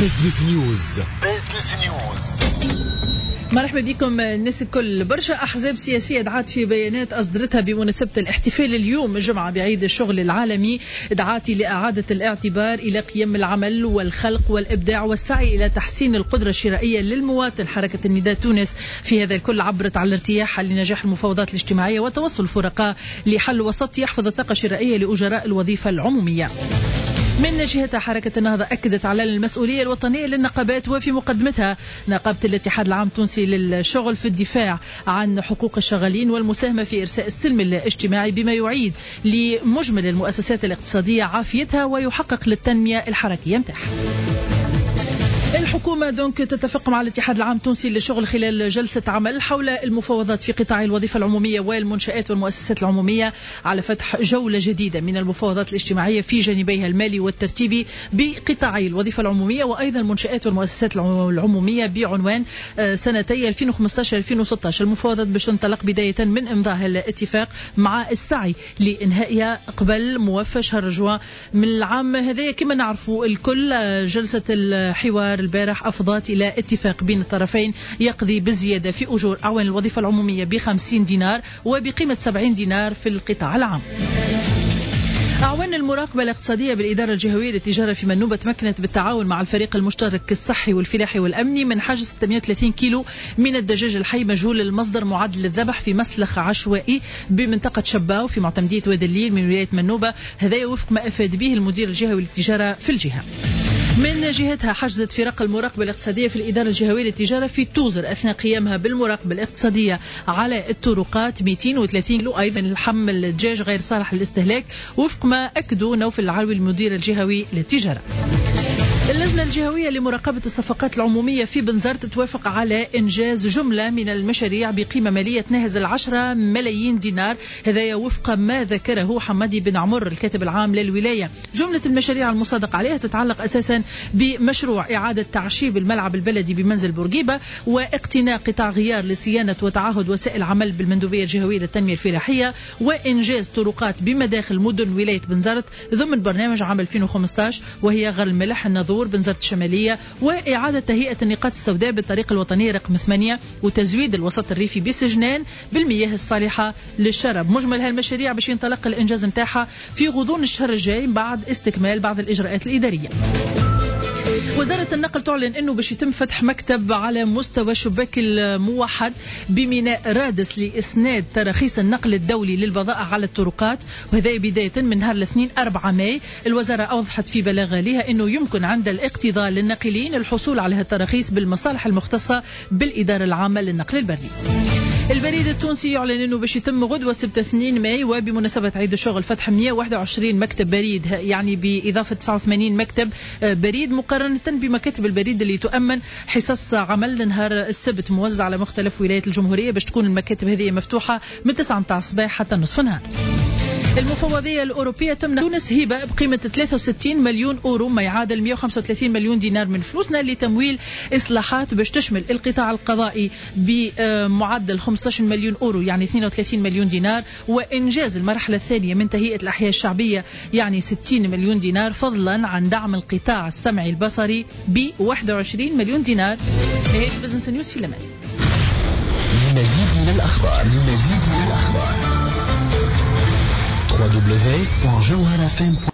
بزنس نيوز. مرحبا بكم الناس الكل. برشا أحزاب سياسية دعات في بيانات أصدرتها بمناسبة الاحتفال اليوم الجمعة بعيد الشغل العالمي، دعات لإعادة الاعتبار إلى قيم العمل والخلق والإبداع والسعي إلى تحسين القدرة الشرائية للمواطن. حركة النداء تونس في هذا الكل عبرت على ارتياحها لنجاح المفاوضات الاجتماعية وتوصل الفرقاء لحل وسط يحفظ الطاقة الشرائية لأجراء الوظيفة العمومية. من جهتها حركة النهضة أكدت على المسؤولية الوطنية للنقابات، وفي مقدمتها نقابة الاتحاد العام التونسي للشغل في الدفاع عن حقوق الشغالين والمساهمة في إرساء السلم الاجتماعي بما يعيد لمجمل المؤسسات الاقتصادية عافيتها ويحقق للتنمية الحركية متاعها. الحكومة تتفق مع الاتحاد العام التونسي للشغل خلال جلسة عمل حول المفاوضات في قطاع الوظيفة العمومية والمنشآت والمؤسسات العمومية على فتح جولة جديدة من المفاوضات الاجتماعية في جانبيها المالي والترتيبي بقطاعي الوظيفة العمومية وأيضا المنشآت والمؤسسات العمومية بعنوان سنتي 2015-2016. المفاوضات باش تنطلق بداية من إمضاء الاتفاق مع السعي لإنهائها قبل موافى شهر جوان من العام هذا. كما نعرفوا الكل جلسة الحوار البارح أفضت إلى اتفاق بين الطرفين يقضي بالزيادة في أجور أعوان الوظيفة العمومية ب50 دينار وبقيمة 70 دينار في القطاع العام. أعوان المراقبة الاقتصادية بالإدارة الجهوية للتجارة في منوبة تمكنت بالتعاون مع الفريق المشترك الصحي والفلاحي والأمني من حجز 630 كيلو من الدجاج الحي مجهول المصدر معد للذبح في مسلخ عشوائي بمنطقة شباو في معتمدية وادي الليل من ولاية منوبة، هذا وفق ما أفاد به المدير الجهوي للتجارة في الجهة. من جهتها حجزت فرق المراقبة الاقتصادية في الإدارة الجهوية للتجارة في توزر أثناء قيامها بالمراقبة الاقتصادية على الطرقات 230 كيلو أيضا الحمل الدجاج غير صالح للاستهلاك وفق ما أكدوا نوفل العلوي المدير الجهوي للتجارة. اللجنة الجهوية لمراقبة الصفقات العمومية في بنزرت توافق على إنجاز جملة من المشاريع بقيمة مالية تناهز 10 ملايين دينار، هذا وفق ما ذكره حمادي بن عمر الكاتب العام للولاية. جملة المشاريع المصادق عليها تتعلق أساسا بمشروع إعادة تعشيب الملعب البلدي بمنزل بورقيبة واقتناء قطاع غيار لصيانة وتعهد وسائل عمل بالمندوبية الجهوية للتنمية الفلاحية وإنجاز طرقات بمداخل مدن ولاية بنزرت ضمن برنامج عام 2015 وهي غر الملح النظور بنزرت الشمالية وإعادة تهيئة النقاط السوداء بالطريق الوطنية رقم 8 وتزويد الوسط الريفي بسجنان بالمياه الصالحة للشرب. مجمل هالمشاريع باش ينطلق الإنجاز متاعها في غضون الشهر الجاي بعد استكمال بعض الإجراءات الإدارية. وزارة النقل تعلن أنه باش يتم فتح مكتب على مستوى شباك الموحد بميناء رادس لإسناد تراخيص النقل الدولي للبضائع على الطرقات، وهذا بداية من نهار الاثنين 4 ماي. الوزارة أوضحت في بلاغ لها أنه يمكن عند الاقتضاء للناقلين الحصول على التراخيص بالمصالح المختصة بالإدارة العامة للنقل البري. البريد التونسي يعلن أنه باش يتم غدوة سبت 2 ماي وبمناسبة عيد الشغل فتح 121 مكتب بريد، يعني بإضافة 89 مكتب بريد مقارنة بمكاتب البريد اللي تؤمن حصص عمل نهار السبت موزع على مختلف ولايات الجمهورية باش تكون المكاتب هذه مفتوحة من 9 متاع الصباح حتى نصف النهار. المفوضية الأوروبية تمنح تونس هبة بقيمة 63 مليون أورو ما يعادل 135 مليون دينار من فلوسنا لتمويل إصلاحات باش تشمل القطاع القضائي بمعدل 15 مليون أورو يعني 32 مليون دينار، وإنجاز المرحلة الثانية من تهيئة الأحياء الشعبية يعني 60 مليون دينار، فضلا عن دعم القطاع السمعي البصري ب 21 مليون دينار. هي بزنس نيوز في الأمان. مزيد من الأخبار www.jawharafm